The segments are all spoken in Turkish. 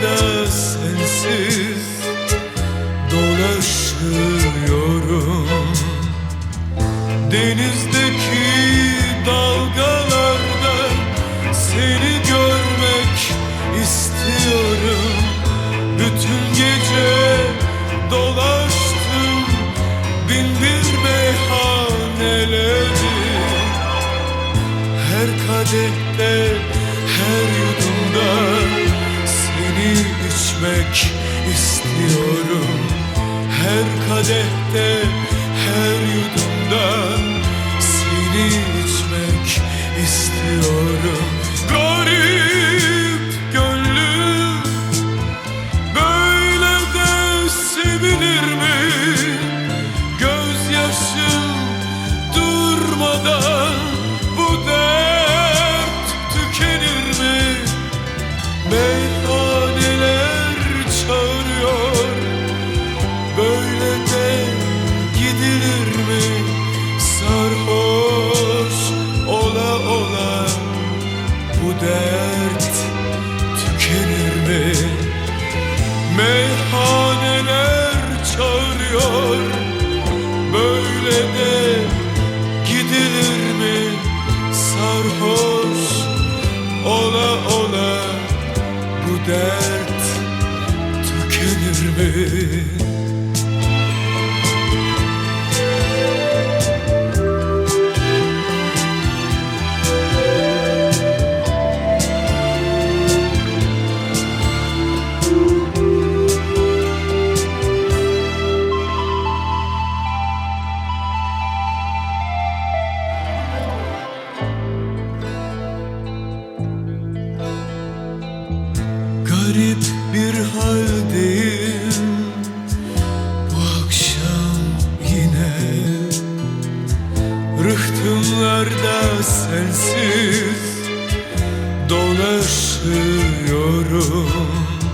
yosunlarda sensiz dolaşıyorum. Denizdeki dalgalarda seni görmek istiyorum. Bütün gece dolaştım bin bir meyhaneleri. Her kadehte, her yudumda seni içmek istiyorum. Her kadehte, her yudumda seni içmek istiyorum. Garip gönlüm böyle de sevilir mi? Gözyaşım durmadan bu dert tükenir mi? Meyhaneler çağırıyor, böyle de gidilir mi? Sarhoş ola ola bu dert tükenir mi? Meyhaneler çağırıyor, böyle de gidilir mi? Sarhoş ola ola bu dert tükenir mi? Garip bir haldeyim bu akşam yine. Rıhtımlarda sensiz dolaşıyorum.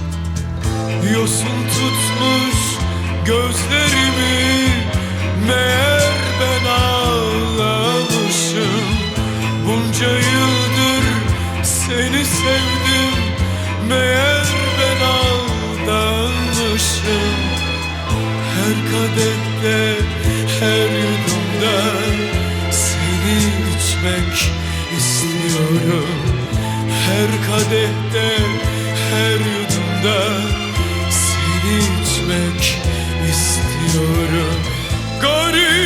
Yosun tutmuş gözlerimi, meğer ben ağlamışım. Bunca yıldır seni sevdim, meğer ben aldanmışım. Her kadehte, her yudumda seni içmek istiyorum. Her kadehte, her yudumda seni içmek istiyorum. Garip